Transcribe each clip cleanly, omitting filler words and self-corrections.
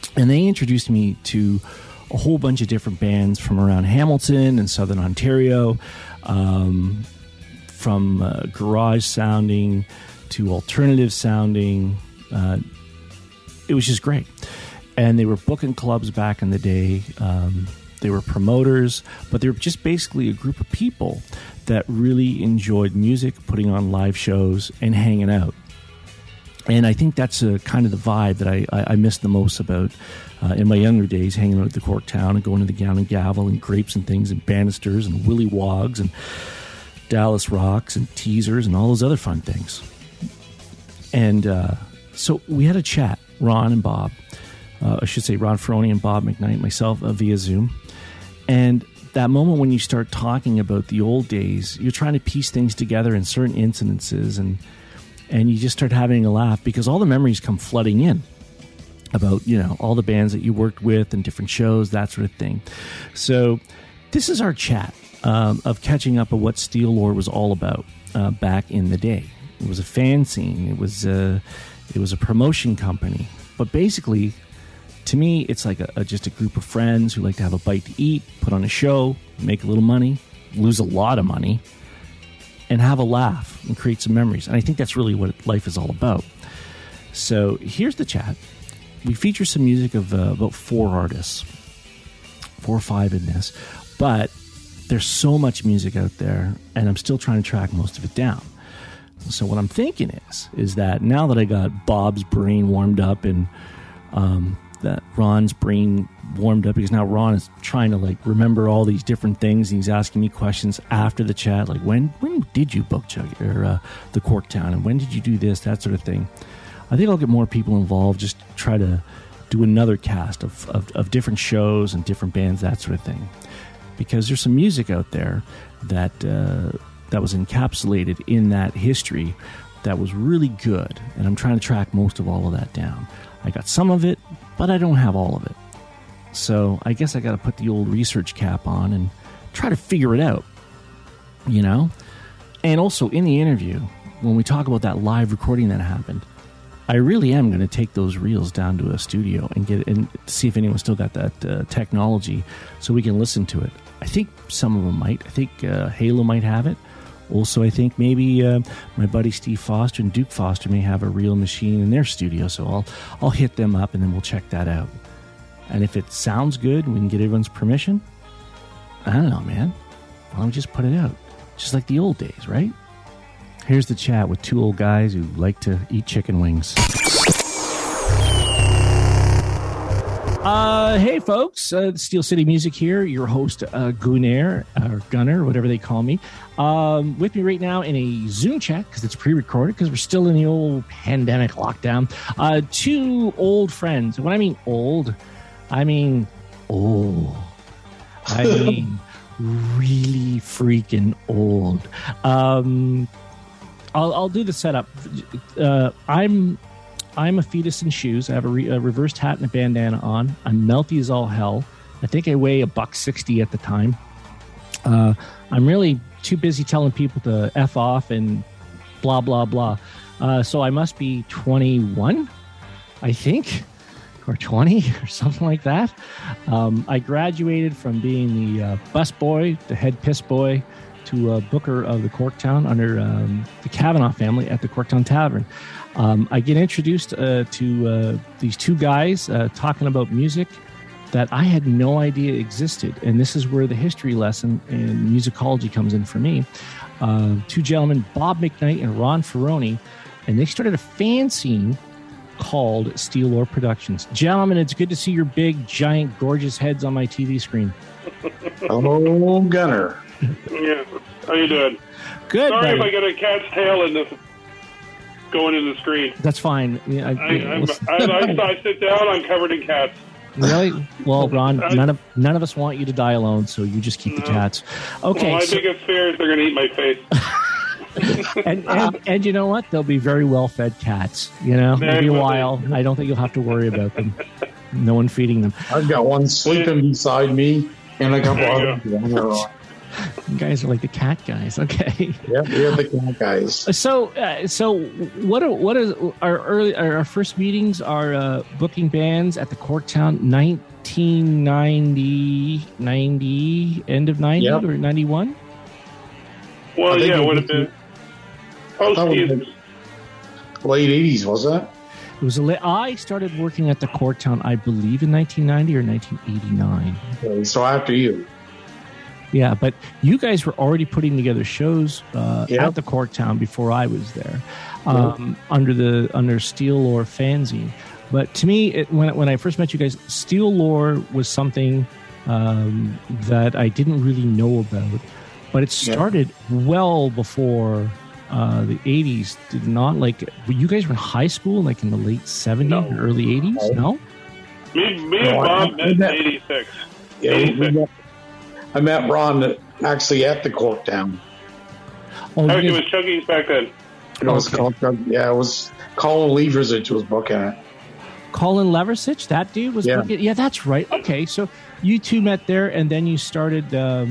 And they introduced me to a whole bunch of different bands from around Hamilton and Southern Ontario, from garage sounding to alternative sounding. It was just great. And they were booking clubs back in the day. They were promoters, but they were just basically a group of people that really enjoyed music, putting on live shows, and hanging out. And I think that's kind of the vibe that I miss the most about in my younger days, hanging out at the Corktown and going to the Gown and Gavel and Grapes and Things and Bannisters and Willy Wogs and Dallas Rocks and Teasers and all those other fun things. And so we had a chat, Ron and Bob. I should say Ron Ferroni and Bob McKnight, myself, via Zoom. And that moment when you start talking about the old days, you're trying to piece things together in certain incidences, and you just start having a laugh because all the memories come flooding in about, all the bands that you worked with and different shows, that sort of thing. So this is our chat of catching up of what Steel Lore was all about back in the day. It was a fanzine. It was a promotion company. But basically, to me, it's like just a group of friends who like to have a bite to eat, put on a show, make a little money, lose a lot of money, and have a laugh and create some memories. And I think that's really what life is all about. So here's the chat. We feature some music of about 4 artists, 4 or 5 in this. But there's so much music out there, and I'm still trying to track most of it down. So what I'm thinking is that now that I got Bob's brain warmed up and that Ron's brain warmed up, because now Ron is trying to remember all these different things, and he's asking me questions after the chat, like when did you book Chuggy or the Corktown, and when did you do this, that sort of thing. I think I'll get more people involved, just try to do another cast of different shows and different bands, that sort of thing, because there's some music out there that was encapsulated in that history that was really good, and I'm trying to track most of all of that down. I got some of it, but I don't have all of it. So I guess I got to put the old research cap on and try to figure it out, And also in the interview, when we talk about that live recording that happened, I really am going to take those reels down to a studio and get it and see if anyone's still got that technology so we can listen to it. I think some of them might. I think Halo might have it. Also, I think maybe my buddy Steve Foster and Duke Foster may have a reel machine in their studio, so I'll hit them up and then we'll check that out. And if it sounds good and we can get everyone's permission, I don't know, man. Why don't we just put it out? Just like the old days, right? Here's the chat with 2 old guys who like to eat chicken wings. Hey, folks. Steel City Music here. Your host, Gunnar, or Gunner, whatever they call me. With me right now in a Zoom chat, because it's pre-recorded, because we're still in the old pandemic lockdown. 2 old friends. When I mean old, I mean old. I mean really freaking old. I'll do the setup. I'm a fetus in shoes. I have a reversed hat and a bandana on. I'm melty as all hell. I think I weigh $160 at the time. I'm really too busy telling people to F off and blah, blah, blah. So I must be 21, I think, or 20 or something like that. I graduated from being the bus boy, the head piss boy, to booker of the Corktown under the Kavanaugh family at the Corktown Tavern. I get introduced to these 2 guys talking about music that I had no idea existed. And this is where the history lesson in musicology comes in for me. 2 gentlemen, Bob McKnight and Ron Ferroni, and they started a fanzine called Steel Lore Productions. Gentlemen, it's good to see your big, giant, gorgeous heads on my TV screen. Hello, Gunner. Yeah, how you doing? Good. Sorry buddy. if I get a cat's tail in this going in the screen. That's fine. Yeah, I sit down, I'm covered in cats. Really? Well, Ron, none of us want you to die alone, so you just keep the cats. Okay. Well, my biggest fear is they're going to eat my face. and you know what? They'll be very well-fed cats. Maybe a while. I don't think you'll have to worry about them. No one feeding them. I've got one sleeping beside me and a couple others. You guys are like the cat guys. Okay. Yeah, we're the cat guys. So what is our first meetings are booking bands at the Corktown 1990 end of 90 or 91? Well, yeah, it would have been post-Teasers. Late 80s, was that? It was I started working at the Corktown, I believe, in 1990 or 1989. Okay, so after you. Yeah, but you guys were already putting together shows at the Corktown before I was there, under Steel Lore fanzine. But to me, when I first met you guys, Steel Lore was something that I didn't really know about. But it started well before the 80s. Did not you guys were in high school, like in the late 70s or early 80s? No? Me and Bob met in 86. Yeah, I met Ron actually at the Corktown. Oh, it was Chuggies back then. It was called, it was Colin Leversich was booking it. Colin Leversich, that dude was booking. Yeah, that's right. Okay, so you two met there, and then you started a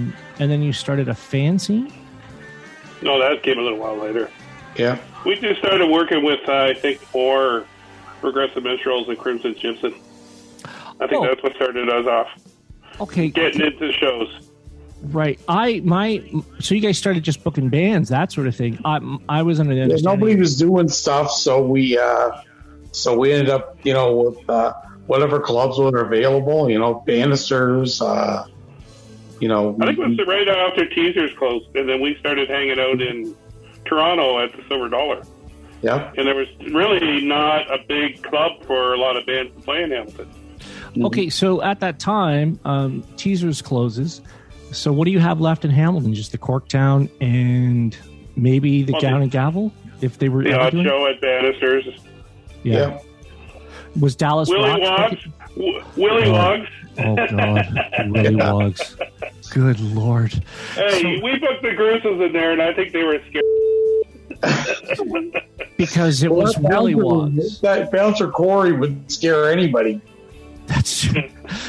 fanzine. No, that came a little while later. Yeah, we just started working with I think 4 Progressive Minstrels and Crimson Gypsum. I think that's what started us off. Okay, getting into shows. Right. So you guys started just booking bands, that sort of thing. I was under the understanding nobody was doing stuff, so we ended up, with whatever clubs were available, Bannisters, I think it was right after Teasers closed, and then we started hanging out in Toronto at the Silver Dollar. Yeah. And there was really not a big club for a lot of bands to play in Hamilton. Okay, so at that time, Teasers closes. So what do you have left in Hamilton? Just the Corktown and maybe the Gown and Gavel? If they were the odd show at Bannisters. Yeah. Was Dallas Willie Wogs? Willie Wogs. Oh, God. Willie Wogs. Good Lord. Hey, we booked the Gruesels in there, and I think they were scared. Because it was Willie Wogs. That Bouncer Corey would scare anybody. That's true.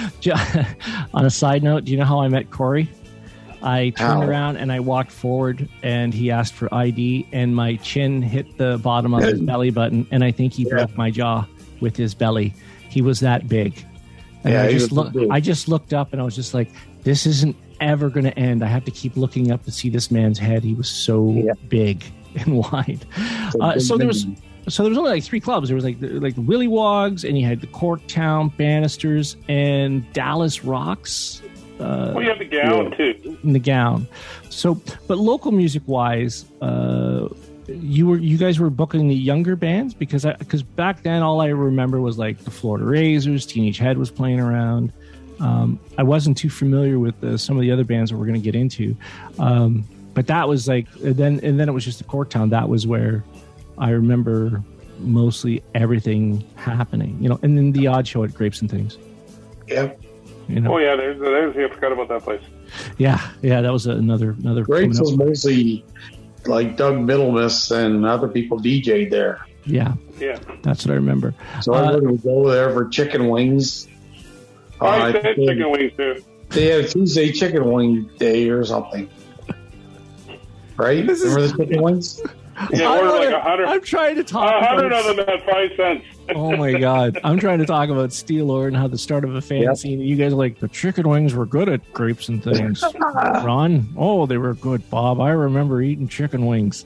On a side note, do you know how I met Corey? I turned around and I walked forward, and he asked for ID, and my chin hit the bottom of his belly button, and I think he broke my jaw with his belly. He was that big. And I just looked up, and I was just like, this isn't ever going to end. I have to keep looking up to see this man's head. He was so big and wide. So there was only like 3 clubs. There was like the Willie Wogs, and you had the Corktown Bannisters and Dallas Rocks. We had the Gown too. In the Gown. So, but local music wise, you guys were booking the younger bands because back then all I remember was like the Florida Razors, Teenage Head was playing around. I wasn't too familiar with some of the other bands that we're going to get into, but that was like then it was just the Corktown. That was where I remember mostly everything happening, and then the odd show at Grapes and Things. Yeah. Oh yeah, there's I forgot about that place. Yeah, that was another. Grapes was mostly like Doug Middlemiss and other people DJ'd there. Yeah, that's what I remember. So everybody would go there for chicken wings. I said chicken wings too. They had a Tuesday chicken wing day or something, right? Remember the chicken wings? Yeah, like 100. I'm trying to talk. 100 of them at 5 cents. Oh my God! I'm trying to talk about Steel Lore and how the start of a fan scene. You guys are like the chicken wings were good at Grapes and Things. Ron, they were good. Bob, I remember eating chicken wings.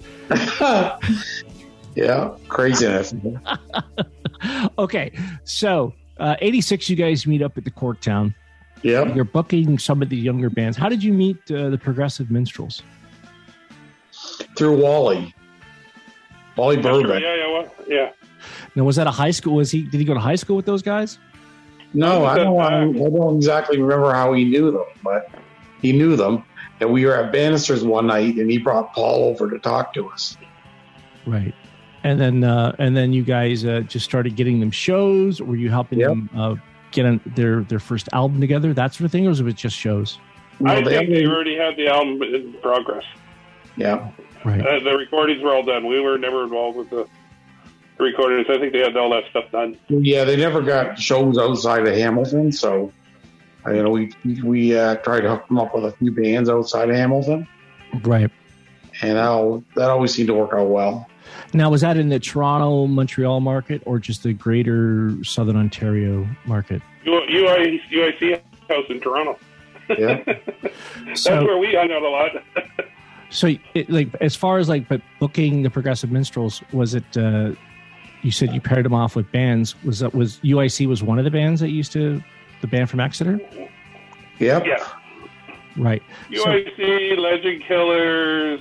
Yeah, craziness. Okay, so 86, you guys meet up at the Corktown. Yeah, you're booking some of the younger bands. How did you meet the Progressive Minstrels? Through Wally Burbank. Yeah. Now, was that a high school? Did he go to high school with those guys? No, I don't exactly remember how he knew them, but he knew them. And we were at Bannisters one night, and he brought Paul over to talk to us. Right. And then you guys just started getting them shows. Were you helping them get their first album together, that sort of thing, or was it just shows? I think they already had the album in progress. Yeah. Right. The recordings were all done. We were never involved with the recordings. I think they had all that stuff done. Yeah, they never got shows outside of Hamilton, so we tried to hook them up with a few bands outside of Hamilton. Right. And that always seemed to work out well. Now, was that in the Toronto, Montreal market or just the greater Southern Ontario market? UIC house in Toronto. Yeah. That's where we hung out a lot. So, as far as but booking the Progressive Minstrels, was it? You said you paired them off with bands. Was UIC was one of the bands that used to the band from Exeter? Yep. Yeah. Right. UIC, Legend Killers,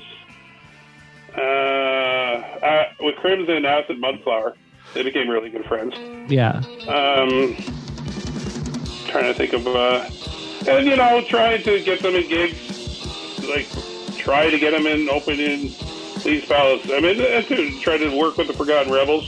with Crimson, Acid Mudflower. They became really good friends. Yeah. Trying to think of, and trying to get them in gigs, try to get them in open in Lee's Palace. I mean, to try to work with the Forgotten Rebels.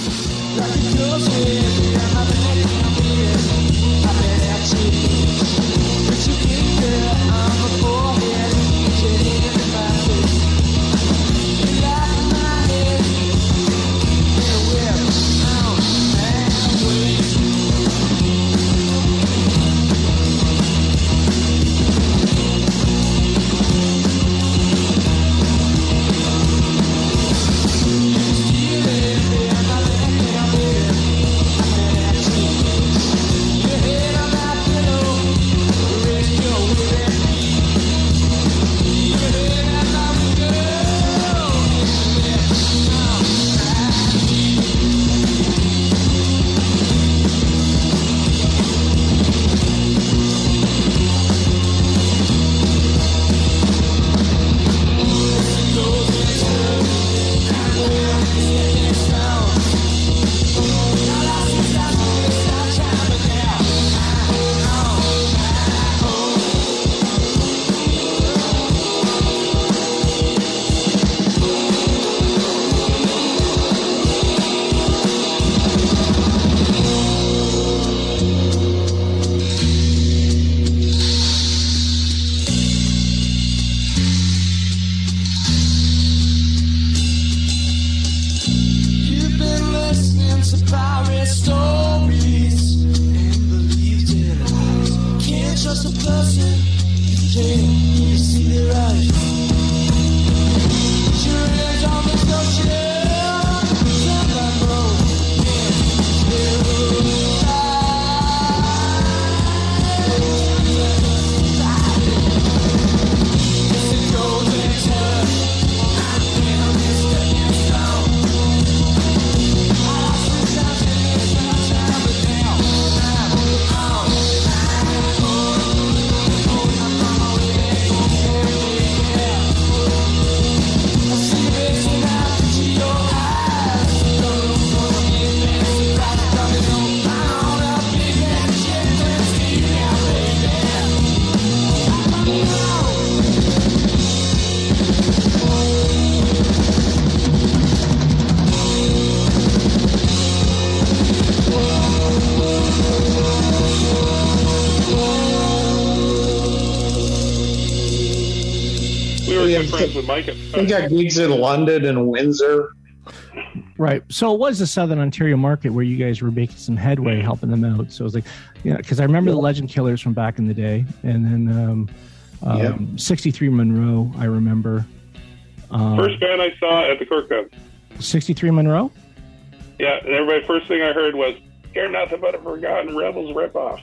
We got gigs in London and Windsor. Right. So it was the Southern Ontario market where you guys were making some headway, helping them out. So it was because I remember the Legend Killers from back in the day. And then 63 Monroe, I remember. First band I saw at the Cork Band. 63 Monroe? Yeah, and everybody, first thing I heard was, "You're nothing but a Forgotten Rebels ripoff."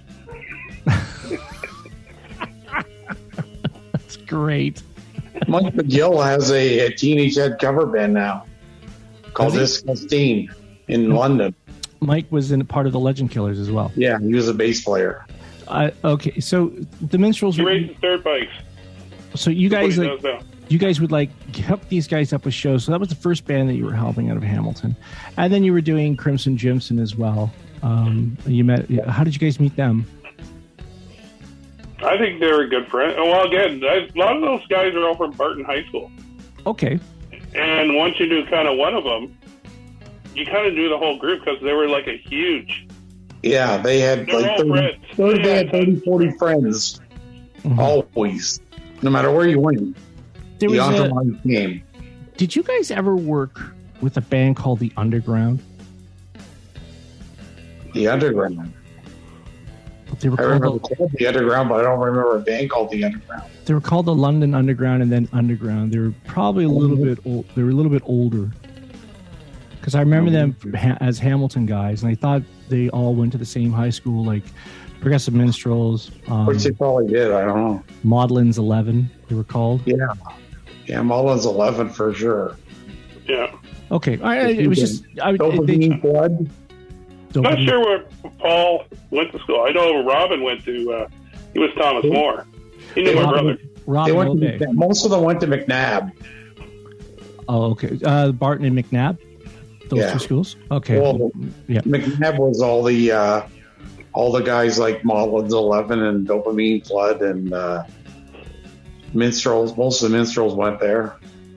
That's great. Mike McGill has a Teenage Head cover band now called Disgusting in London. Mike was in part of the Legend Killers as well. Yeah, he was a bass player. Okay, so the Minstrels. He races dirt bikes. So you guys would hook these guys up with shows. So that was the first band that you were helping out of Hamilton, and then you were doing Crimson Jimson as well. You met. How did you guys meet them? I think they were good friends. Well, again, a lot of those guys are all from Barton High School. Okay. And once you do kind of one of them, you kind of do the whole group because they were like a huge. Yeah, they had 30, 40 friends. Mm-hmm. Always. No matter where you went. The entourage came. Did you guys ever work with a band called The Underground? The Underground. They were I remember called the Underground, but I don't remember a band called the Underground. They were called the London Underground and then Underground. They were probably a little bit old. They were a little bit older. Because I remember them as Hamilton guys, and I thought they all went to the same high school, like Progressive Minstrels. Which they probably did. I don't know. Maudlin's 11, they were called. Yeah. Yeah, Maudlin's 11 for sure. Yeah. Okay. It was just... Dopamine Blood. I'm not sure where Paul went to school. I know Robin went to... he was Thomas More. He knew my brother. Most of them went to McNabb. Oh, okay. Barton and McNabb? Those two schools? Okay. Well, McNabb was all the guys like Maudlin's 11 and Dopamine Flood and Minstrels. Most of the Minstrels went there.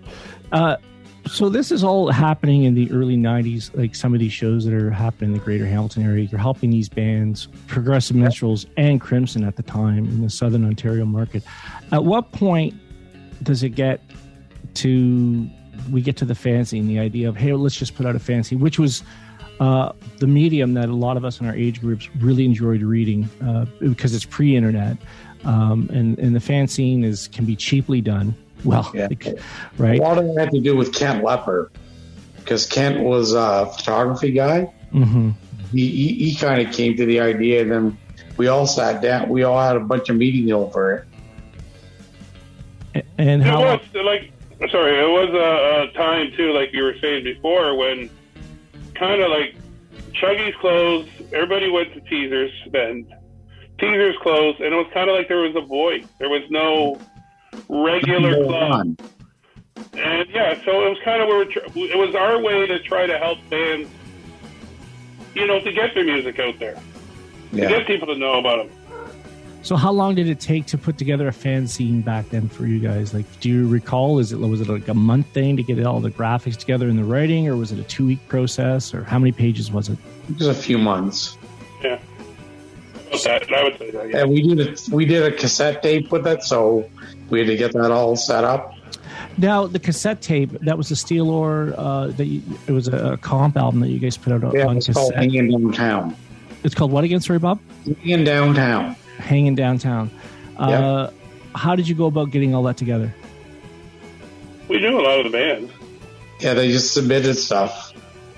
So this is all happening in the early 90s, like some of these shows that are happening in the greater Hamilton area. You're helping these bands, Progressive Minstrels and Crimson at the time in the Southern Ontario market. At what point does it get to... we get to the fanzine, the idea of, hey, let's just put out a fanzine, which was the medium that a lot of us in our age groups really enjoyed reading because it's pre-internet. And the fanzine can be cheaply done. Well, right. A lot of it had to do with Kent Lepper because Kent was a photography guy. Mm-hmm. He kind of came to the idea, and then we all sat down. We all had a bunch of meetings over it. And how... It was a time, too, like you were saying before, when kind of like Chuggy's closed, everybody went to Teasers then. Teasers closed, and it was kind of like there was a void. There was no regular club. And, so it was kind of it was our way to try to help bands, to get their music out there. To get people to know about them. So how long did it take to put together a fanzine back then for you guys? Like, do you recall, was it like a month thing to get all the graphics together and the writing, or was it a 2-week process, or how many pages was it? It was a few months. Yeah. I would say that, yeah. And we did a cassette tape with it, so we had to get that all set up. Now, the cassette tape, that was the Steel Ore, it was a comp album that you guys put out on cassette. It's called Hanging Downtown. It's called what again? Sorry, Bob? Hanging Downtown. Hanging Downtown. How did you go about getting all that together? We knew a lot of the bands. Yeah, they just submitted stuff.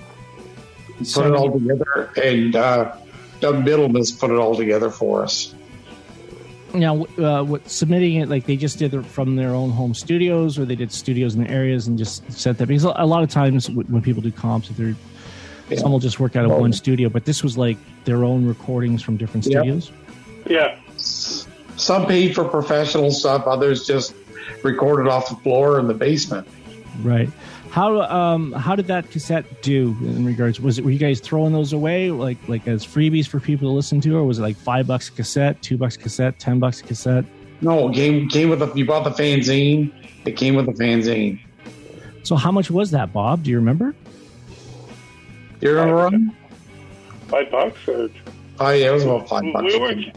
Put it all together, and Doug Middlemas put it all together for us. Now, submitting it, like they just did it from their own home studios, or they did studios in the areas and just set that? Because a lot of times when people do comps, some will just work out of one studio, but this was like their own recordings from different studios? Yeah. Some paid for professional stuff, others just recorded off the floor in the basement. Right. How did that cassette do in regards? Were you guys throwing those away like as freebies for people to listen to, or was it like $5 a cassette, $2 a cassette, $10 a cassette? No, it came with you bought the fanzine. It came with the fanzine. So how much was that, Bob? Do you remember? Do you remember? $5 or? Oh yeah, it was about $5.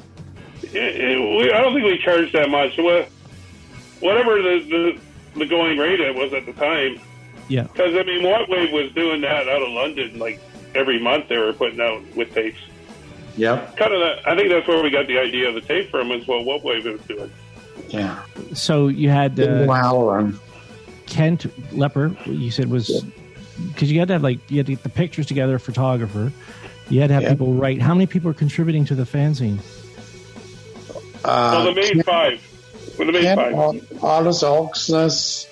I don't think we charged that much. Whatever the going rate was at the time. Yeah. Because, Whatwave was doing that out of London, like, every month they were putting out with tapes. Yep. Kind of that. I think that's where we got the idea of the tape from, is what Whatwave was doing. Yeah. So you had Kent Lepper, you said was... Because you had to get the pictures together, a photographer. You had to have people write. How many people are contributing to the fanzine? The main five. Ottis Elksness,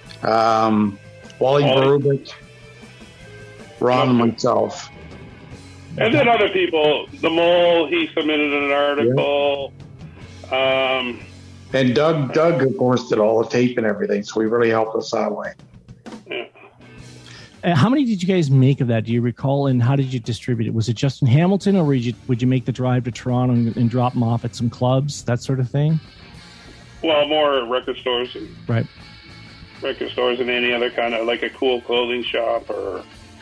Wally Berubik, Ron, and myself. And then other people. The Mole, he submitted an article. Yeah. And Doug, of course, did all the tape and everything, so he really helped us that way. Yeah. How many did you guys make of that? Do you recall? And how did you distribute it? Was it just in Hamilton, or would you make the drive to Toronto and drop them off at some clubs, that sort of thing? Well, more record stores. Right. Record stores and any other kind of, like a cool clothing shop, or...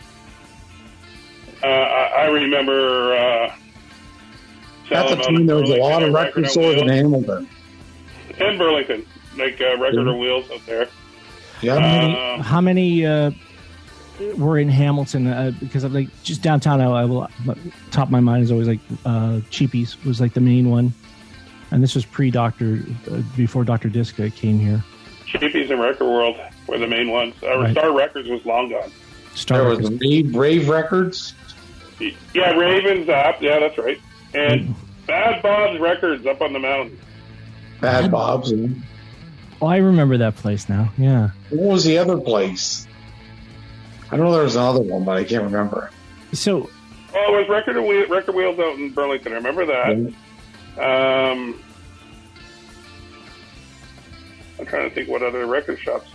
I remember... at the time, there was a lot of record stores in Hamilton. And Burlington. Like Record on Wheels up there. Yeah. How many were in Hamilton because I'm like just downtown. Top of my mind is always like Cheapies was like the main one, and this was before Dr. Diska came here. Cheapies and Record World were the main ones. Right. Star Records was long gone. There was Rave Records. Yeah, Ravens up. Yeah, that's right. And Bad Bob's Records up on the mountain. Bad Bob's. Oh, I remember that place now. Yeah. What was the other place? I know there was another one, but I can't remember. So, it was Record Wheels out in Burlington. I remember that. Yeah. I'm trying to think what other record shops.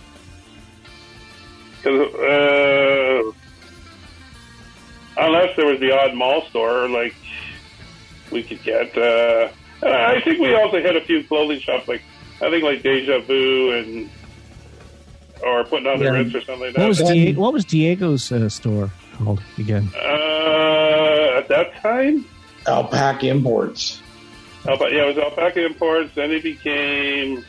Because unless there was the odd mall store, like we could get. I think we also had a few clothing shops, like I think like Deja Vu or Putting on the Ritz or something like that. What was Diego's store called again? At that time, Alpaca Imports. It was Alpaca Imports. Then it became.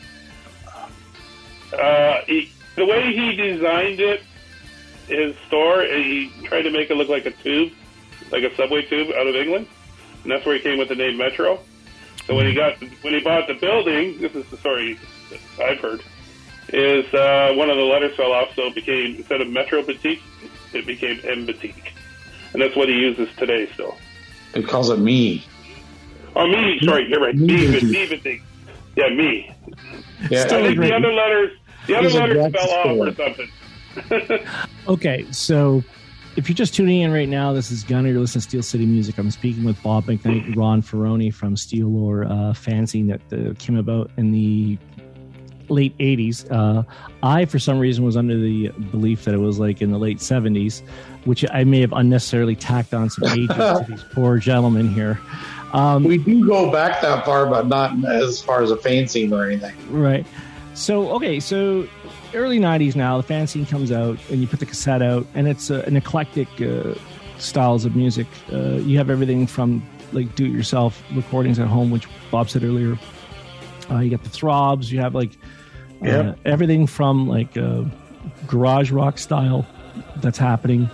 The way he designed it, his store, he tried to make it look like a tube, like a subway tube out of England, and that's where he came with the name Metro. So when he bought the building, this is the story I've heard, is one of the letters fell off, so it became, instead of Metro Boutique, it became M Boutique, and that's what he uses today still. He calls it Me. Oh, Me. Sorry, you're right. Me Boutique. Yeah, Me. Yeah, I think the other letters fell off or something. Okay, so if you're just tuning in right now, this is Gunner. You're listening to Steel City Music. I'm speaking with Bob McKnight and Ron Ferroni from Steel Lore fanzine that came about in the late 80s. I, for some reason, was under the belief that it was like in the late 70s, which I may have unnecessarily tacked on some ages to these poor gentlemen here. We do go back that far, but not as far as a fanzine or anything. Right. So early 90s now, the fanzine comes out, and you put the cassette out, and it's an eclectic styles of music. You have everything from like do-it-yourself recordings at home, which Bob said earlier. You got the throbs. You have like everything from like garage rock style that's happening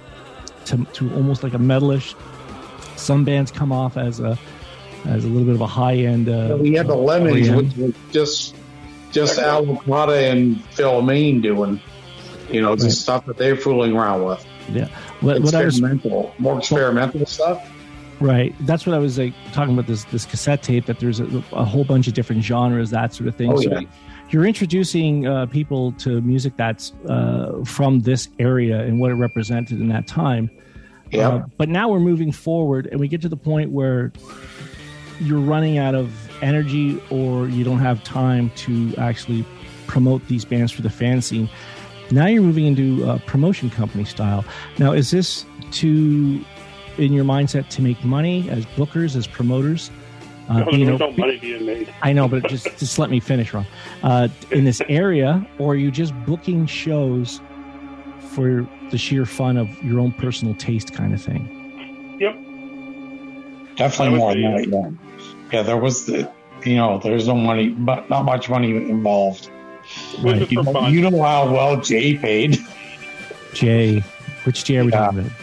to almost like a metalish. Some bands come off as a little bit of a high-end. We had the Lemons, which was just Al Licata and Phil Main doing, the stuff that they're fooling around with. Yeah. More experimental stuff. Right. That's what I was like talking about this cassette tape, that there's a whole bunch of different genres, that sort of thing. Oh, so yeah. You're introducing people to music that's from this area and what it represented in that time. Yeah. But now we're moving forward, and we get to the point where you're running out of energy, or you don't have time to actually promote these bands for the fanzine. Now you're moving into promotion company style. Now, is this in your mindset to make money as bookers, as promoters? There's no money being made. I know, but just let me finish, Ron. In this area, or are you just booking shows for the sheer fun of your own personal taste kind of thing? Yep. Definitely more than that, yeah. Yeah, there was there's no money, but not much money involved. Right. You know how well Jay paid. Jay. Which Jay are we talking about?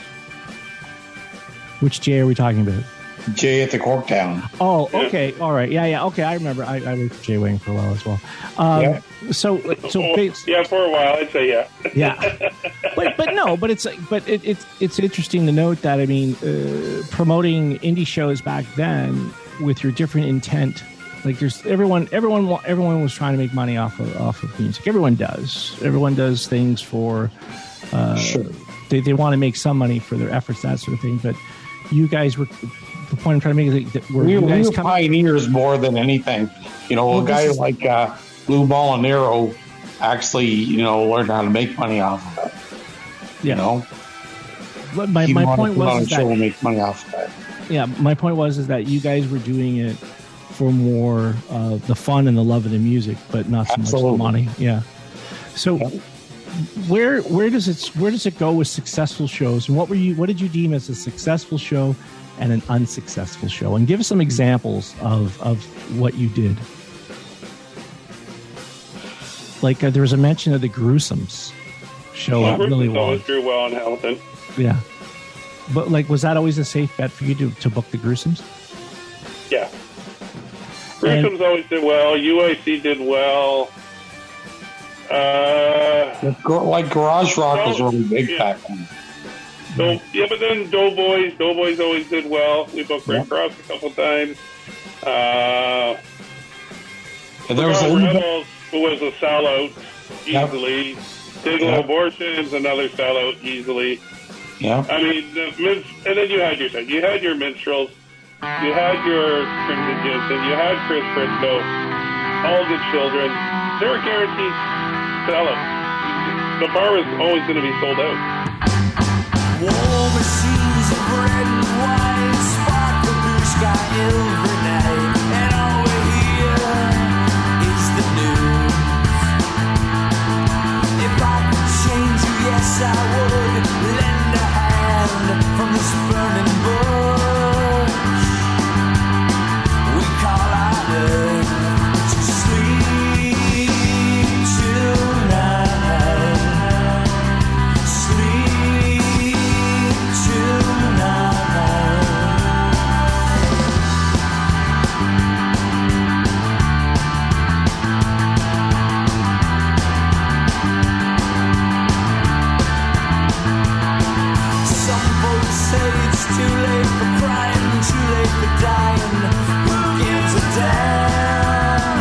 Which Jay are we talking about? Jay at the Corktown. Oh, okay. All right. Yeah. Okay, I remember. I worked for Jay Wang for a while as well. So for a while, I'd say yeah. Yeah. But it's interesting to note that, I mean, promoting indie shows back then with your different intent, like everyone was trying to make money off of music. Everyone does things for sure. They want to make some money for their efforts, that sort of thing. But you guys were, the point I'm trying to make is that we were pioneers more than anything. A guy like Lou Molinaro actually, learned how to make money off of it. Yeah. But my point was that make money off of it. Yeah, my point was that you guys were doing it for more the fun and the love of the music, but not so much the money. Yeah. So where does it go with successful shows? And what did you deem as a successful show and an unsuccessful show? And give us some examples of what you did. Like there was a mention of the Gruesomes. show Well, really Bruce always was. drew well in Hamilton. Yeah. But, like, was that always a safe bet for you to book the Gruesomes? Yeah. Gruesomes always did well. UIC did well. Like Garage Rock was really big back then. So, yeah, but then Doughboys always did well. We booked Red Cross a couple times. And there was a little bit. Rebels, who was a sellout easily. Digital Abortions, another sellout easily. Yeah. I mean, and then you had your minstrels, you had your Crimson Jensen, you had Chris Briscoe, all good children. They were guaranteed sellouts. The bar was always going to be sold out. War machines of red and white spark the blue sky every night, and all we hear is the news. If I could change you, yes I would lend a hand from this burning bush. We call our love to sleep tonight. Sleep tonight. Some folks say it's too late for crying, too late for dying. Who gives a damn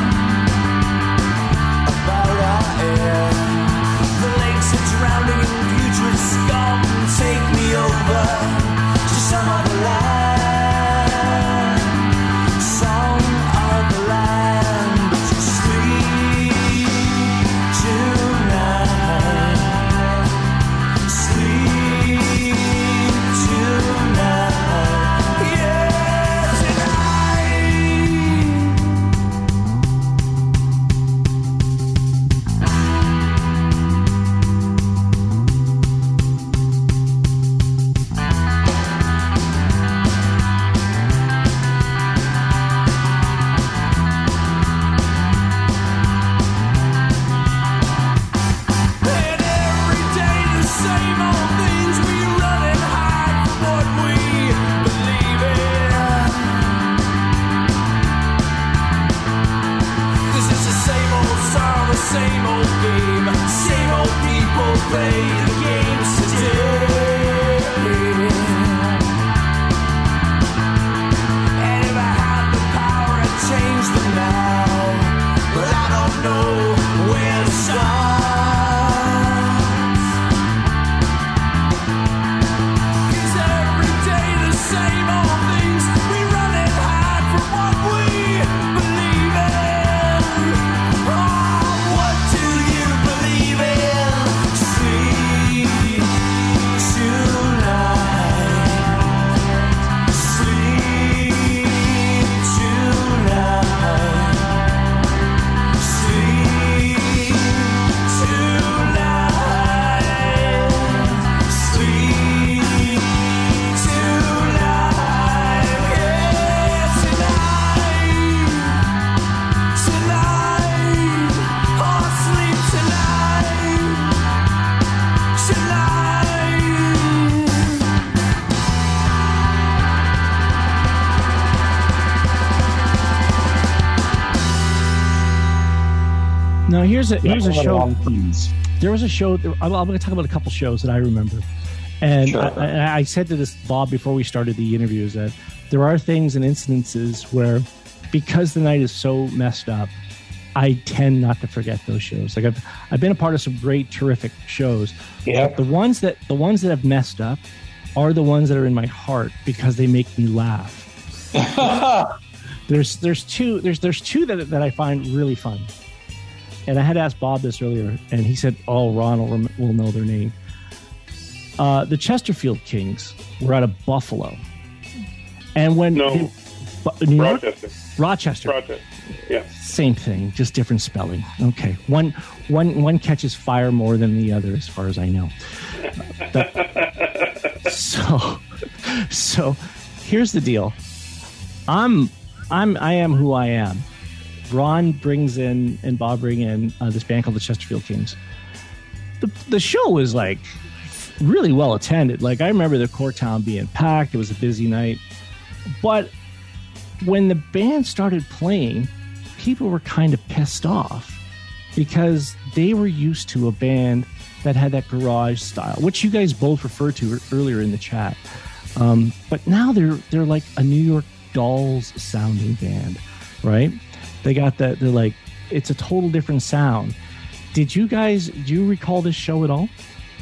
about our air? The lakes are drowning in putrid scum. Take me over to some other land, some other land. But you sleep tonight. Sleep tonight. Yeah, tonight. And every day the same old things, we run and hide from what we believe in. 'Cause it's the same old song, the same old game, same old people play the games today. And if I had the power, I'd change them now, but I don't know where to start. 'Cause every day the same old things, we run and hide from what we believe in. Oh, what do you believe in? Sleep tonight. Sleep tonight. Sleep tonight. Sleep tonight. Yeah, tonight. Tonight. Oh, sleep tonight. Tonight. Now, here's a show. Things. There was a show. I'm going to talk about a couple shows that I remember. And Sure. I said to this, Bob, before we started the interviews, that there are things and instances where, because the night is so messed up, I tend not to forget those shows. Like I've been a part of some great, terrific shows. Yeah. The ones that have messed up are the ones that are in my heart because they make me laugh. There's two that I find really fun. And I had asked Bob this earlier, and he said, "Oh, Ron will know their name." The Chesterfield Kings were out of Buffalo, and when No. New York? Rochester. Rochester, Yeah. same thing, just different spelling. Okay, one catches fire more than the other, as far as I know. So here's the deal. I am who I am. Ron brings in and Bob bring in this band called the Chesterfield Kings. the show was like really well attended. Like I remember the Corktown being packed. It was a busy night. But when the band started playing, people were kind of pissed off because they were used to a band that had that garage style, which you guys both referred to earlier in the chat. But now they're like a New York Dolls sounding band, right? They got that. They're like, it's a total different sound. Do you recall this show at all?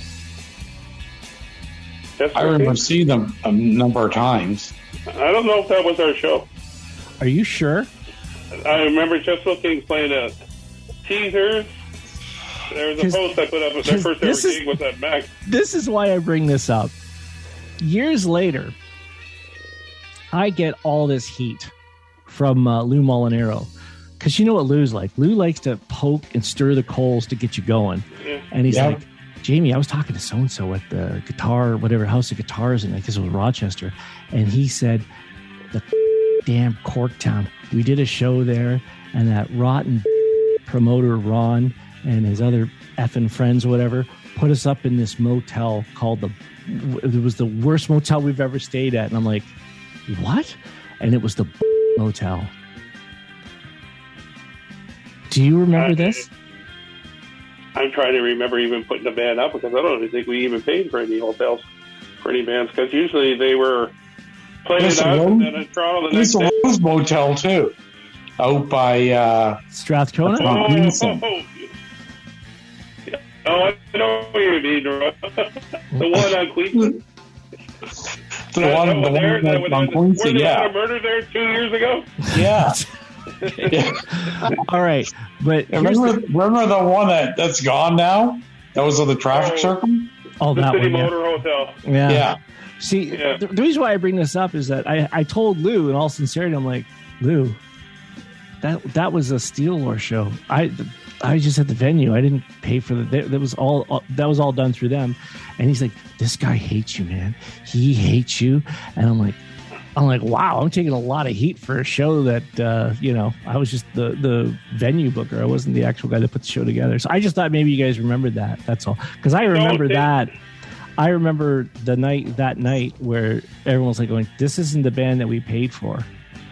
I remember seeing them a number of times. I don't know if that was our show. Are you sure? I remember Jessica King's playing at Teasers. There was a post I put up with their first ever gig was at Mac. This is why I bring this up. Years later, I get all this heat from Lou Molinaro. Because you know what Lou's like. Lou likes to poke and stir the coals to get you going. Yeah. And he's like, Jamie, I was talking to so-and-so at the guitar, whatever, House of Guitars, and I guess it was Rochester. And he said, the damn Corktown. We did a show there, and that rotten promoter Ron and his other effing friends or whatever put us up in this motel called it was the worst motel we've ever stayed at. And I'm like, what? And it was the motel. Do you remember this? I'm trying to remember even putting the band up because I don't even think we even paid for any hotels for any bands because usually they were playing us and then in Toronto the next day. There's a Rose Motel too, out by Strathcona. I know what you mean. The one on Queenston. The one on Queenston. They had a murder there 2 years ago. Yeah. All right, but remember the one that's gone now? That was on the traffic circle. Oh, the that City one, Motor Hotel. Yeah. See, the reason why I bring this up is that I told Lou in all sincerity, I'm like, Lou, that was a Steel War show. I was just at the venue. I didn't pay for that was all done through them. And he's like, this guy hates you, man. He hates you. And I'm like, wow, I'm taking a lot of heat for a show that, I was just the venue booker. I wasn't the actual guy that put the show together. So I just thought maybe you guys remembered that. That's all. Because I remember that. I remember that night where everyone was like going, this isn't the band that we paid for.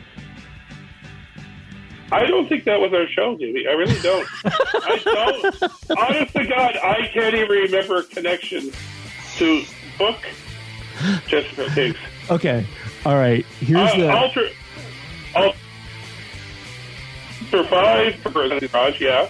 I don't think that was our show, Jamie. I really don't. I don't. Honest to God, I can't even remember a connection to book Jessica King's. Okay. All right. Here's the Ultra 5 for garage, yeah.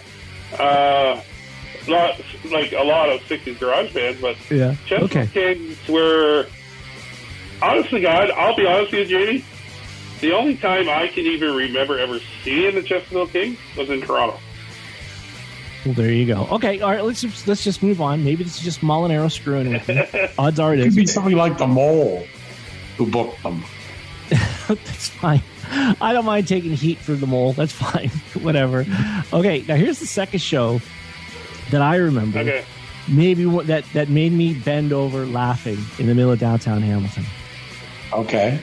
Not like a lot of 60s garage bands, but Jessica King's were, honest to God, I'll be honest with you, Jamie, the only time I can even remember ever seeing the Jessica King was in Toronto. Well, there you go. Okay, all right. Let's just move on. Maybe this is just Molinaro screwing with me. Odds are it is. Could be somebody like the Mole who booked them. That's fine. I don't mind taking heat for the Mole. That's fine. Whatever. Okay, now here's the second show that I remember. Okay. Maybe that made me bend over laughing in the middle of downtown Hamilton. Okay.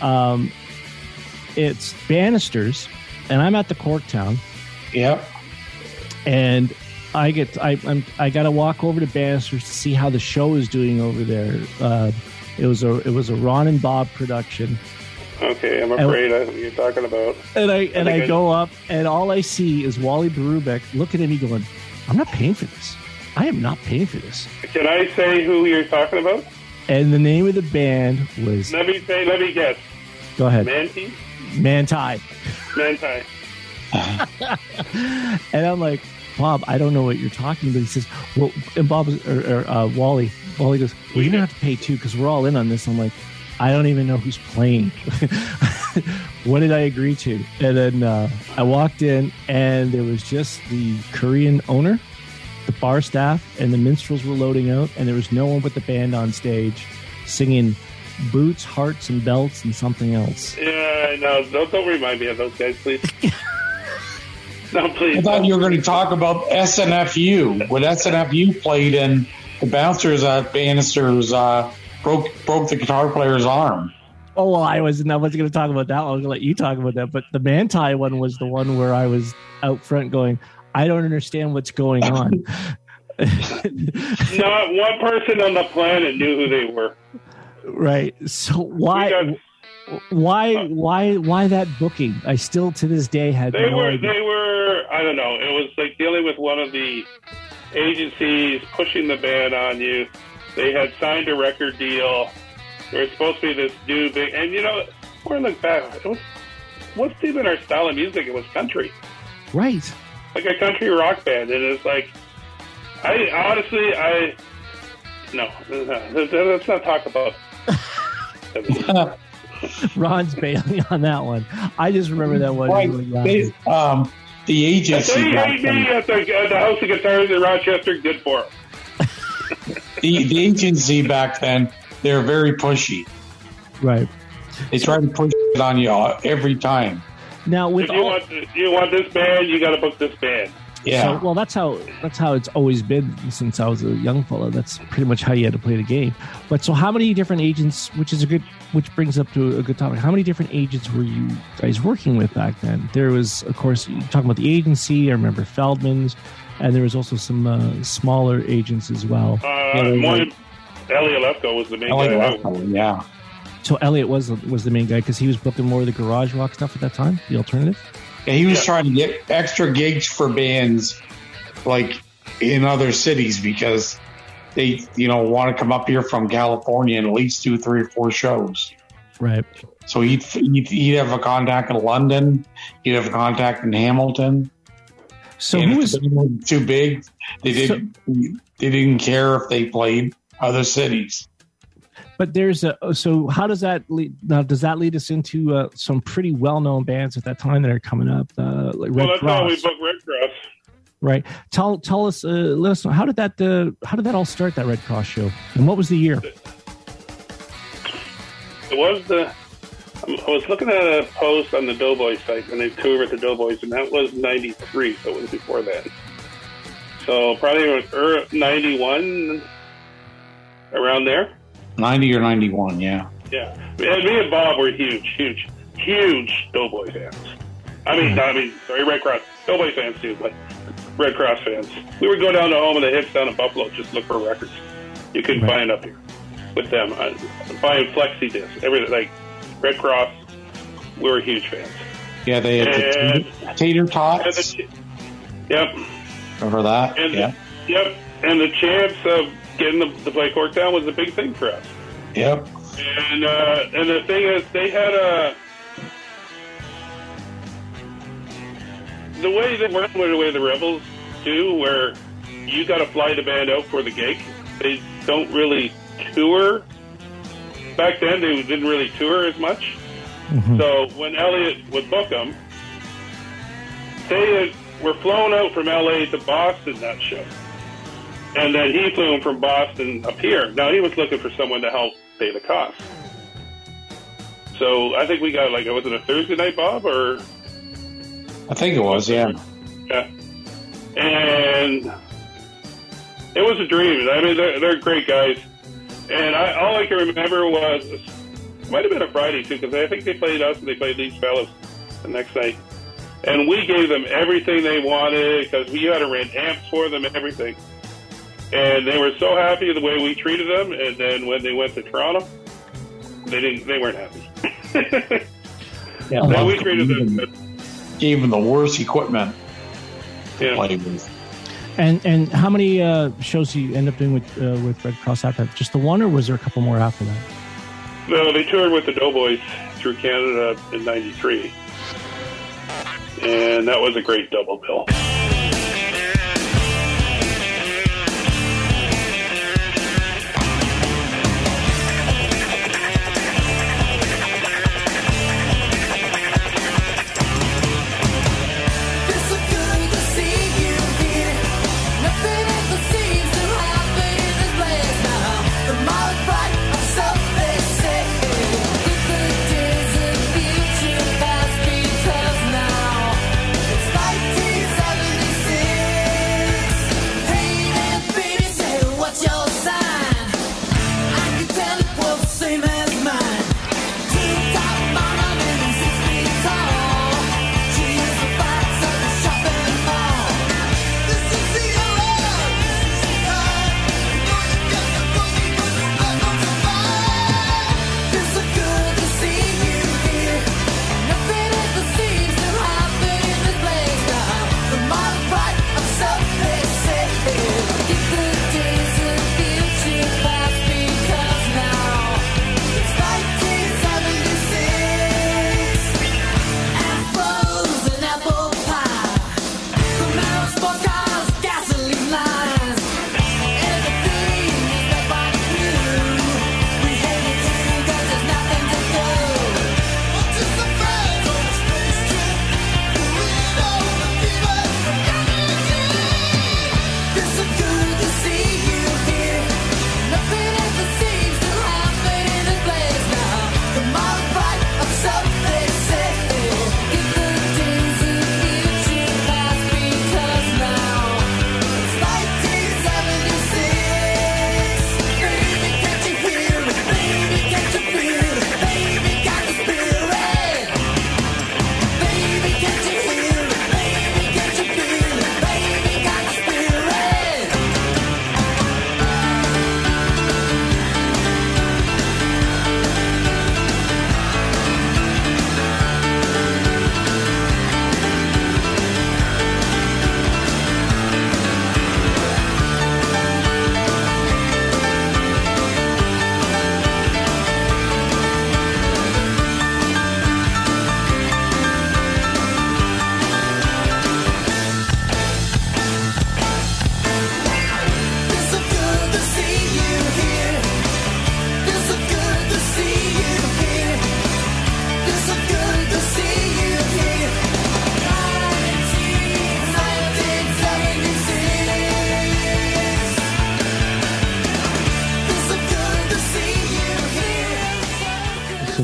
It's Bannisters, and I'm at the Corktown. Yep. And I got to walk over to Bannisters to see how the show is doing over there. It was a Ron and Bob production. Okay, I'm afraid I know what you're talking about. And I go up, and all I see is Wally Berubek looking at me going, I'm not paying for this. I am not paying for this. Can I say who you're talking about? And the name of the band was... Let me guess. Go ahead. Manti. And I'm like, Bob, I don't know what you're talking about. He says, well, and Bob or Wally goes, well, you're going to have to pay too because we're all in on this. I'm like, I don't even know who's playing. What did I agree to? And then I walked in and there was just the Korean owner, the bar staff, and the minstrels were loading out, and there was no one but the band on stage singing Boots, Hearts, and Belts and something else. Yeah, no, don't remind me of those guys, please. No, please. I thought you were going to talk about SNFU. When SNFU played and the bouncers at Bannisters broke the guitar player's arm. Oh, well, I wasn't going to talk about that one. I was going to let you talk about that. But the Manti one was the one where I was out front going, I don't understand what's going on. Not one person on the planet knew who they were. Right. So why that booking? I still to this day had They no were idea. I don't know. It was like dealing with one of the agencies pushing the band on you. They had signed a record deal. There was supposed to be this new big, and when I look back, it wasn't even our style of music. It was country, Right. like a country rock band, and it's like, let's not talk about. Ron's bailing on that one. I just remember that one. Right. Really The If agency. they hate me at the House of Guitars in Rochester, good for them. The agency back then, they're very pushy. right. They try to push it on you every time. Now with If you want this band, you got to book this band. Yeah. So, well, that's how it's always been since I was a young fellow. That's pretty much how you had to play the game. But so, how many different agents? Which brings up to a good topic. How many different agents were you guys working with back then? There was, of course, you talking about the agency. I remember Feldman's, and there was also some smaller agents as well. Elliot Lefko was the main guy. Yeah. So Elliot was the main guy because he was booking more of the garage rock stuff at that time, the alternative. Yeah, he was trying to get extra gigs for bands like in other cities because they, want to come up here from California and at least do 3 or 4 shows. Right. So he'd have a contact in London. He'd have a contact in Hamilton. So and who if was the band was too big? They didn't care if they played other cities. But there's so how does that lead? Now, does that lead us into some pretty well-known bands at that time that are coming up? Like Red That's Cross. how we booked Red Cross. Right. Tell us, let us know how did that all start, that Red Cross show, and what was the year? It was I was looking at a post on the Doughboy site when they toured with the Doughboys, and that was '93, so it was before that. So probably 91, around there. 90 or 91, yeah. Yeah, and me and Bob were huge Doughboy fans. Red Cross. Doughboy fans too, but Red Cross fans. We would go down to Home of the Hicks down in Buffalo, just look for records. You couldn't find up here with them. Buying flexi discs, everything, like Red Cross. We were huge fans. Yeah, they had the Tater Tots. Yep. Remember that? And and the chance of getting to play Corktown was a big thing for us. Yep. And the thing is, they had the way they work with the way the Rebels do, where you got to fly the band out for the gig. They don't really tour. Back then, they didn't really tour as much. Mm-hmm. So when Elliot would book them, they were flown out from L.A. to Boston that show. And then he flew him from Boston up here. Now, he was looking for someone to help pay the cost. So I think we got, was it a Thursday night, Bob? Or I think it was, yeah. Yeah. And it was a dream. I mean, they're great guys. And all I can remember was, it might have been a Friday, too, because I think they played us and they played these fellas the next night. And we gave them everything they wanted because we had to rent amps for them and everything. And they were so happy the way we treated them. And then when they went to Toronto, they weren't happy. Yeah, no, we treated them good. Gave them the worst equipment to Yeah. play with. And how many shows did you end up doing with Red Cross after that? Just the one, or was there a couple more after that? No, they toured with the Doughboys through Canada in '93. And that was a great double bill.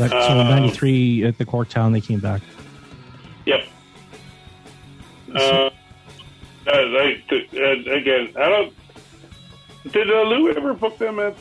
So in '93 at the Corktown, they came back. Yep. Again, I don't. Did Lou ever book them at?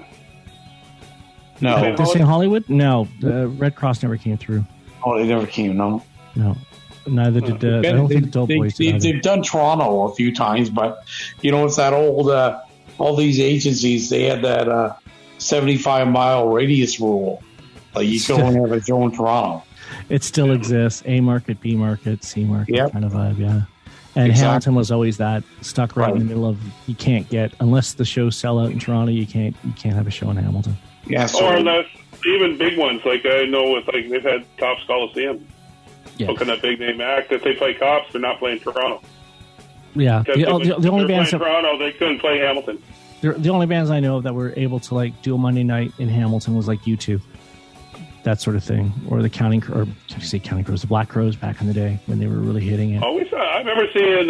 No. This in Hollywood? No, the Red Cross never came through. Oh, they never came. No. Neither did. I don't think the Doughboys did. They've done Toronto a few times, but it's that old. All these agencies, they had that 75-mile radius rule. Like you can only have a show in Toronto. It still exists. A market, B market, C market kind of vibe. Yeah. And Exactly. Hamilton was always that, stuck right in the middle of, you can't get, unless the shows sell out in Toronto, you can't have a show in Hamilton. Yeah, or unless even big ones, like I know with they've had Cops Coliseum, booking a big name act. If they play Cops, they're not playing Toronto. Yeah, the only bands playing Toronto, they couldn't play Hamilton. The only bands I know that were able to do a Monday night in Hamilton was U2, that sort of thing, or the Counting Crows, the Black Crows back in the day when they were really hitting it. Oh, I remember seeing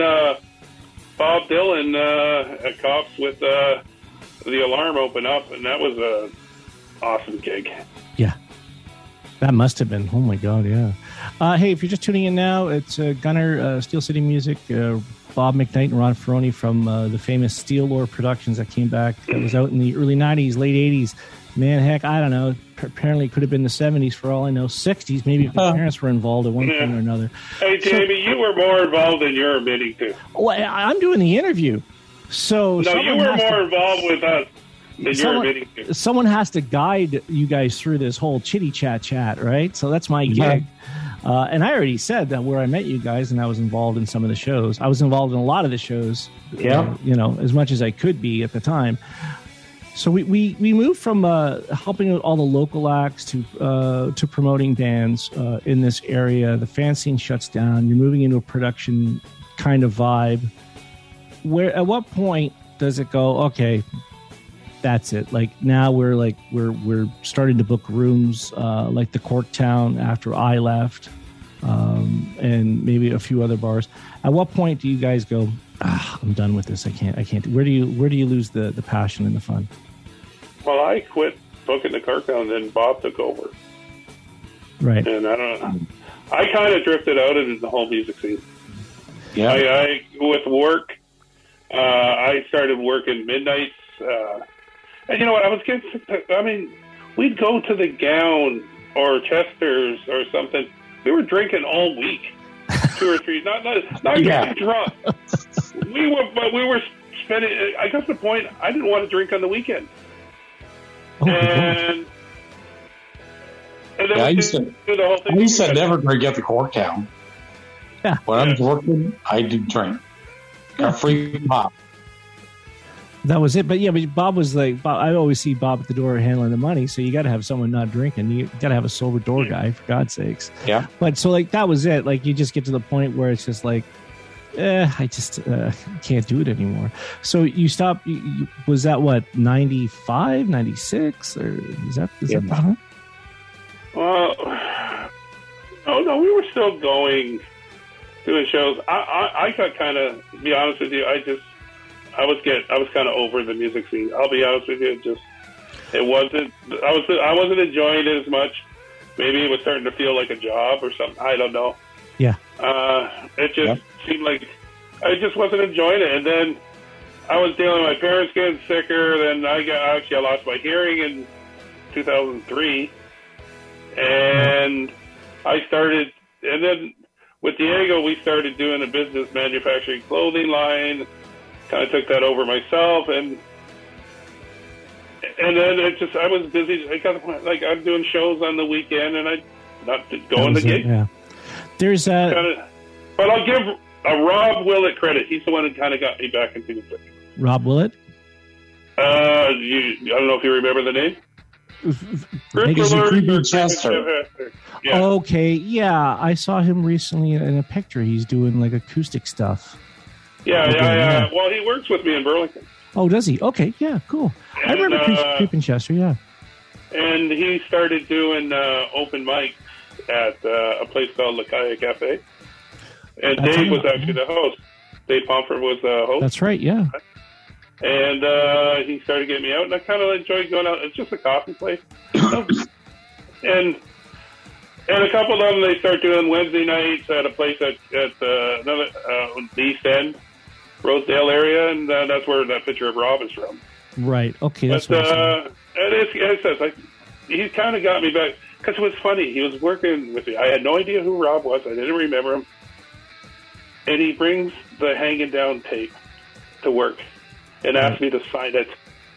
Bob Dylan at Cops with the Alarm open up, and that was a awesome gig. Yeah, that must have been. Oh my God, yeah. Hey, if you're just tuning in now, it's Gunner, Steel City Music, Bob McKnight and Ron Ferroni from the famous Steel Lore Productions that came back. That was out in the early 90s, late 80s. Man, heck, I don't know. Apparently it could have been the 70s for all I know. 60s, maybe if your parents were involved at one point or another. Hey, Jamie, you were more involved than you're admitting to. Well, I'm doing the interview. So no, you were more involved with us than you're admitting to. Someone has to guide you guys through this whole chitty chat, right? So that's my gig. And I already said that where I met you guys, and I was involved in some of the shows. I was involved in a lot of the shows, as much as I could be at the time. So we moved from helping out all the local acts to promoting bands in this area. The fan scene shuts down. You're moving into a production kind of vibe. Where at what point does it go? Okay, that's it. Now we're starting to book rooms like the Corktown after I left, and maybe a few other bars. At what point do you guys go, I'm done with this. I can't. Where do you lose the passion and the fun? Well, I quit booking the Corktown, and then Bob took over. Right. And I don't know. I kind of drifted out into the whole music scene. Yeah. I with work, I started working midnights. And you know what? I was getting sick. We'd go to the Gown or Chester's or something. We were drinking all week, 2 or 3. Not getting drunk. We were spending. I got to the point I didn't want to drink on the weekend. Oh, and then I used to never drink at the Corktown. Yeah. When I was working, I did drink. Got free pop. That was it. But Bob was I always see Bob at the door handling the money. So you got to have someone not drinking. You got to have a sober door guy, for God's sakes. Yeah. But so that was it. You just get to the point where it's just I just can't do it anymore. So you stopped. Was that what, 95, 96, or is that? That? Well, no, we were still doing shows. I got kind of, to be honest with you, I was kind of over the music scene. I'll be honest with you. It wasn't. I wasn't enjoying it as much. Maybe it was starting to feel like a job or something. I don't know. Yeah. It just seemed like I just wasn't enjoying it. And then I was dealing with my parents getting sicker. Then I lost my hearing in 2003, and I started. And then with Diego, we started doing a business manufacturing clothing line. Kind of took that over myself, and then I was busy. I got the point, I'm doing shows on the weekend, and I not going to gig. Yeah. There's but I'll give Rob Willett credit. He's the one that kind of got me back into music. Rob Willett? I don't know if you remember the name. Creepy Chester. Yeah. Okay, yeah, I saw him recently in a picture. He's doing acoustic stuff. Yeah. Well, he works with me in Burlington. Oh, does he? Okay, yeah, cool. And, I remember Creeping Chester, yeah. And he started doing open mics at a place called Lakaya Cafe. And Dave was actually the host. Dave Pomfret was the host. That's right, yeah. And he started getting me out, and I kind of enjoyed going out. It's just a coffee place. And a couple of them, they start doing Wednesday nights at a place at another the East End, Rosedale area, and that's where that picture of Rob is from. Right. Okay. That's what and it's like he's kind of got me back because it was funny. He was working with me. I had no idea who Rob was. I didn't remember him. And he brings the hanging down tape to work and asked me to sign it.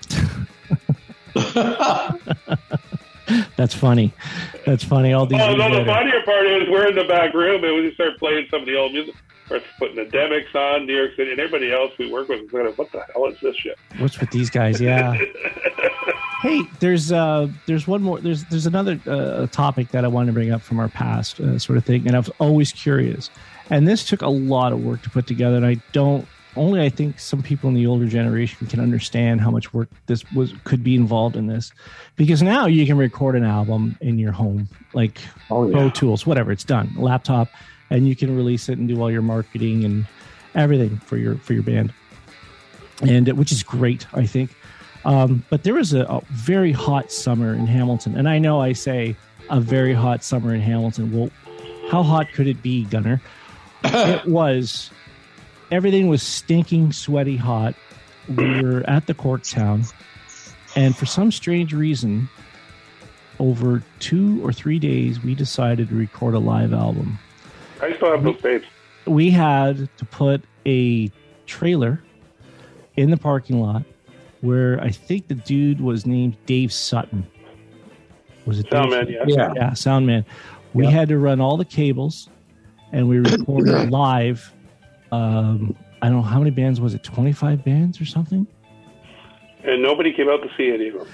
That's funny. That's funny. All these. Oh no! The funnier part is we're in the back room and we start playing some of the old music. We're putting the Demics on, New York City, and everybody else we work with is like, what the hell is this shit? What's with these guys? Yeah. Hey, there's one more. There's another topic that I wanted to bring up from our past sort of thing, and I was always curious. And this took a lot of work to put together, and I think some people in the older generation can understand how much work could be involved in this, because now you can record an album in your home, like Pro Tools, whatever, it's done, laptop, and you can release it and do all your marketing and everything for your band, and which is great, I think. But there was a very hot summer in Hamilton, and I know I say a very hot summer in Hamilton. Well, how hot could it be, Gunnar? It was. Everything was stinking, sweaty hot. We were at the Corktown, and for some strange reason, over 2 or 3 days, we decided to record a live album. I still have those tapes. We had to put a trailer in the parking lot where I think the dude was named Dave Sutton. Was it Soundman? Yeah, Soundman. We had to run all the cables, and we recorded live. I don't know how many bands was it, 25 bands or something? And nobody came out to see any of them.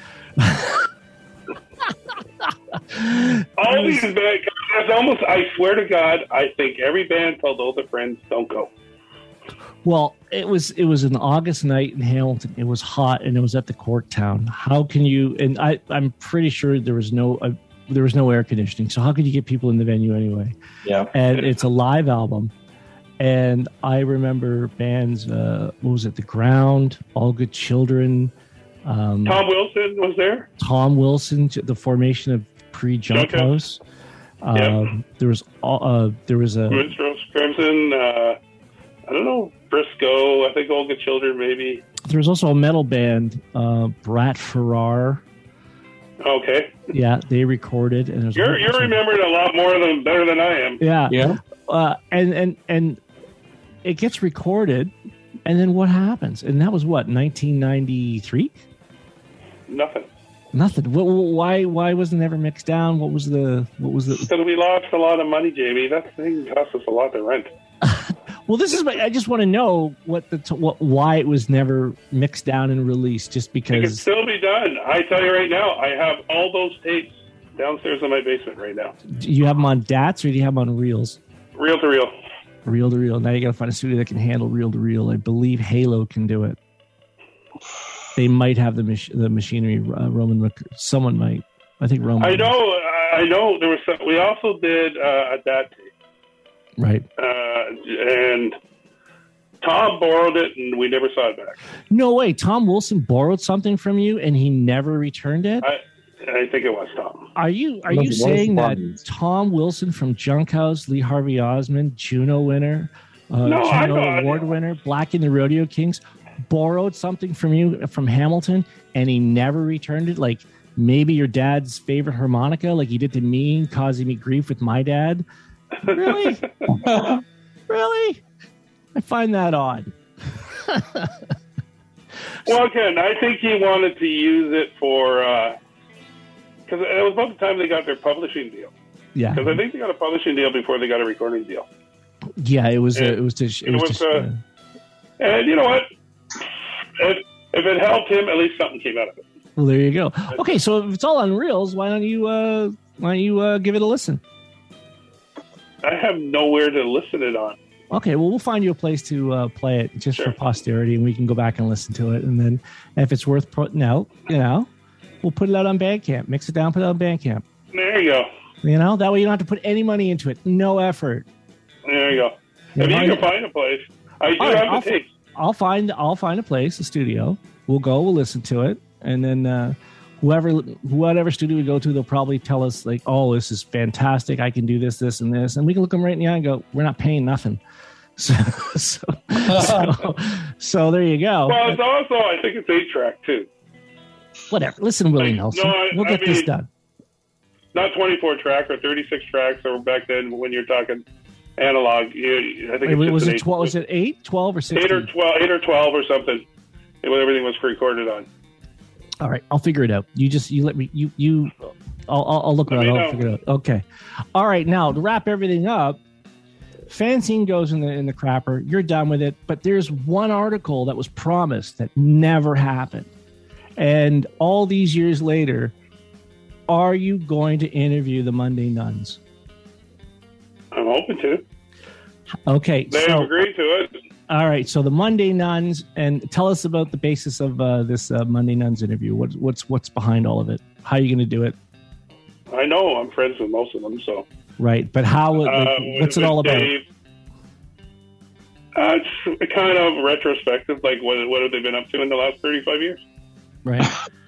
All these bands, it's almost, I swear to God, I think every band told all their friends, don't go. Well, it was an August night in Hamilton. It was hot, and it was at the Corktown. How can you, and I'm pretty sure there was no air conditioning, so how could you get people in the venue anyway? Yeah. And it's a live album. And I remember bands, what was it? The Ground, All Good Children. Tom Wilson was there. Tom Wilson, the formation of pre-Junk House. There was a Minstrels, Crimson. I don't know, Briscoe. I think All Good Children, maybe. There was also a metal band, Brat Farrar. Okay. Yeah, they recorded, and you're remembering a lot more of them better than I am. Yeah. And it gets recorded, and then what happens? And that was what, 1993? Nothing. Why wasn't it ever mixed down? What was the? Because we lost a lot of money, Jamie. That thing cost us a lot to rent. Well, this is. I just want to know why it was never mixed down and released. Just because it can still be done. I tell you right now, I have all those tapes downstairs in my basement right now. Do you have them on DATs or do you have them on reels? Reel to reel. Reel to reel. Now you got to find a studio that can handle reel to reel. I believe Halo can do it. They might have the machinery. Someone might. I think Roman. I know. There was. We also did a DAT tape. Right. And Tom borrowed it, and we never saw it back. No way. Tom Wilson borrowed something from you, and he never returned it? I think it was Tom. Are you saying that Tom Wilson from Junk House, Lee Harvey Osmond, Juno winner, Juno Award winner, Black in the Rodeo Kings, borrowed something from you from Hamilton, and he never returned it? Like maybe your dad's favorite harmonica, like he did to me, causing me grief with my dad? Really? Really? I find that odd. Well, again, I think he wanted to use it for because it was about the time they got their publishing deal. Yeah, because I think they got a publishing deal before they got a recording deal. Yeah, it was. And you know what? If it helped him, at least something came out of it. Well, there you go. Okay, so if it's all on reels, why don't you give it a listen? I have nowhere to listen it on. Okay, well, we'll find you a place to play it just for posterity, and we can go back and listen to it. And then if it's worth putting out, we'll put it out on Bandcamp. Mix it down, put it on Bandcamp. There you go. That way you don't have to put any money into it. No effort. There you go. If you can find a place. I do have the tapes. I'll find a place, a studio. We'll go, we'll listen to it, and then whatever studio we go to, they'll probably tell us like, "Oh, this is fantastic. I can do this, this, and this," and we can look them right in the eye and go, "We're not paying nothing." So there you go. Well, it's also, I think it's 8-track too. Whatever. Listen, Willie Nelson. We'll get this done. Not 24-track or 36 tracks, or back then when you're talking analog. I think was it 12? Was it 8, 12, or 16? 8 or 12 or something. When everything was recorded on. All right, I'll figure it out. You let me. I'll look it up. I'll figure it out. Okay. All right. Now to wrap everything up, Fanzine goes in the crapper. You're done with it, but there's one article that was promised that never happened, and all these years later, are you going to interview the Monday Nuns? I'm open to. Okay, they have agreed to it. All right, so the Monday Nuns, and tell us about the basis of this Monday Nuns interview. What's behind all of it? How are you going to do it? I know I'm friends with most of them, so. Right, but how? What's it all about? Dave, it's kind of retrospective, like what have they been up to in the last 35 years? Right.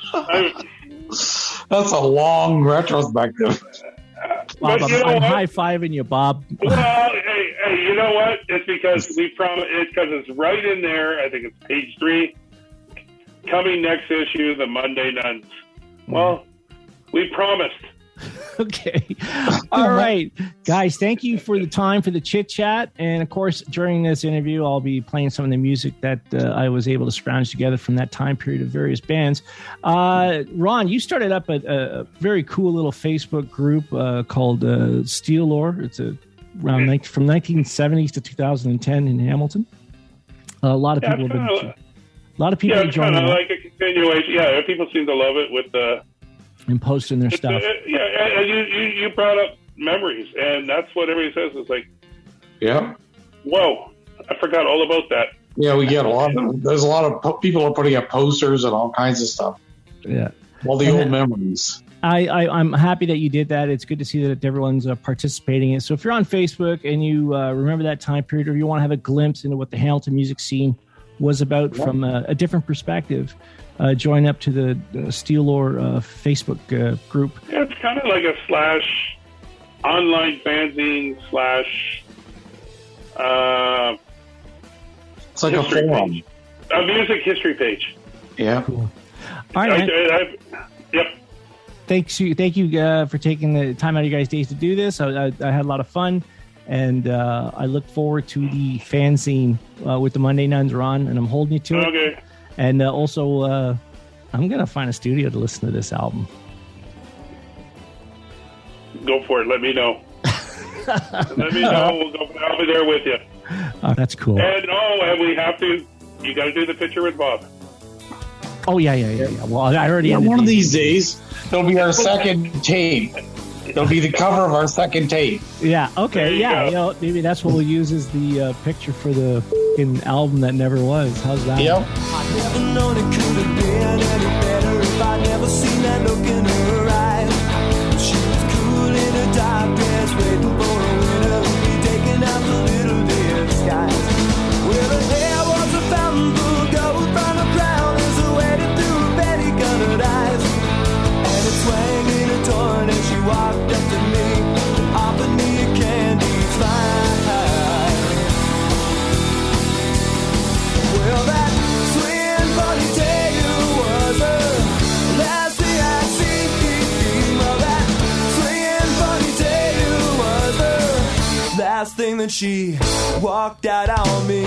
That's a long retrospective. Bob, I'm high-fiving you, Bob. Well, hey, you know what? It's because we promised. It's because it's right in there. I think it's page 3. Coming next issue, the Monday Nuns. Well, we promised. Okay. All right. Guys, thank you for the time for the chit chat. And of course, during this interview, I'll be playing some of the music that I was able to scrounge together from that time period of various bands. Ron, you started up a very cool little Facebook group called Steel Lore. It's from 1970s to 2010 in Hamilton. A lot of people have been. A lot of people have joined. Yeah, like a continuation. Yeah, people seem to love it with and posting their stuff. And you brought up memories, and that's what everybody says. It's like, yeah, whoa, I forgot all about that. Yeah, we get there's a lot of people are putting up posters and all kinds of stuff. Yeah, all the old memories. I'm happy that you did that. It's good to see that everyone's participating in it. So if you're on Facebook and you remember that time period, or you want to have a glimpse into what the Hamilton music scene was about from a different perspective, join up to the Steel Lore Facebook group. Yeah, it's kind of like a / online fanzine / it's like a forum. A music history page. Yeah. Cool. All right. Yep. Thank you for taking the time out of your guys' days to do this. I had a lot of fun. And I look forward to the fanzine with the Monday Nuns, Ron, and I'm holding you to it. Okay. And also, I'm going to find a studio to listen to this album. Go for it. Let me know. Let me know. I'll be there with you. Oh, that's cool. And we have to. You got to do the picture with Bob. Oh yeah. Well, I already. One of these days, it'll be our second tape. It'll be the cover of our second tape. Yeah. Okay. Yeah. Maybe that's what we'll use as the picture for the album that never was. How's that? Yep. I never known it could have been any better if I never seen that look in her eyes. She was cool in a dark dress, waiting for a winner who'd be taking out the little disguise. Well, her hair was a fountain full gold from the crown as it waded through her petty-colored eyes. And it swang in a torrent as she walked up to me and offered me a candy smile. Well, that swinging ponytail was the last thing I'd seen. Well, that swinging ponytail was the last thing that she walked out on me.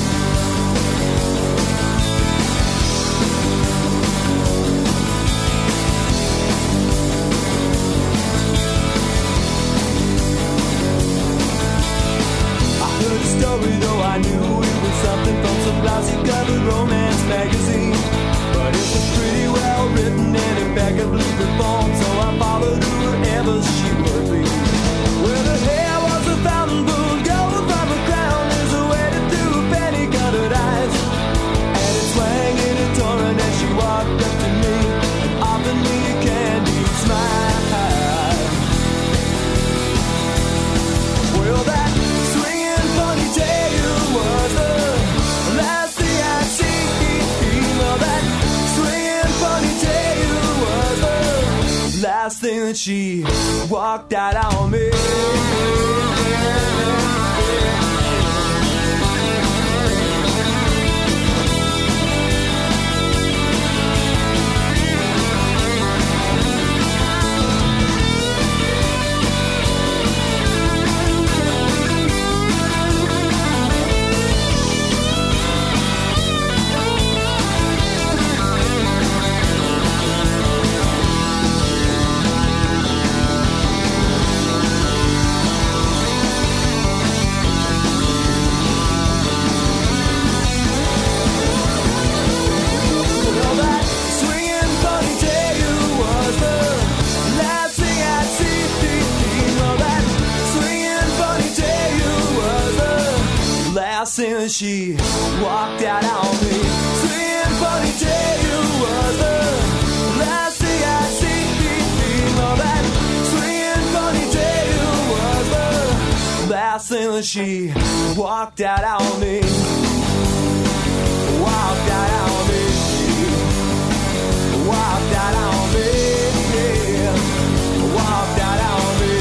Story, though I knew it was something from some lousy covered romance magazine. But it was pretty well written and impeccably performed, so I followed her wherever she would be. Well, her hair was a fountain full gold from her crown as it waded through her penny-colored eyes. And it swang in a torrent as she walked up to me and offered me a candy smile. Well, that ponytail was the last thing I'd seen. Well, that swinging ponytail was thing that she walked out on me. Thing that she walked out on me. Swinging ponytail was the last thing I'd seen. Oh, that swinging ponytail was the last thing that she walked out on me. Walked out on me. Walked out on me. Yeah. Walked out on me.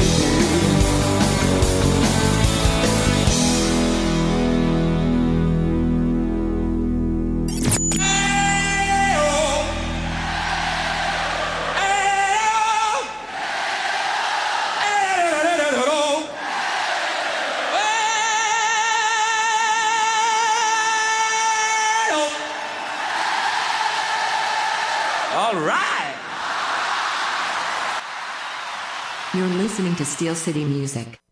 All right. You're listening to Steel City Music.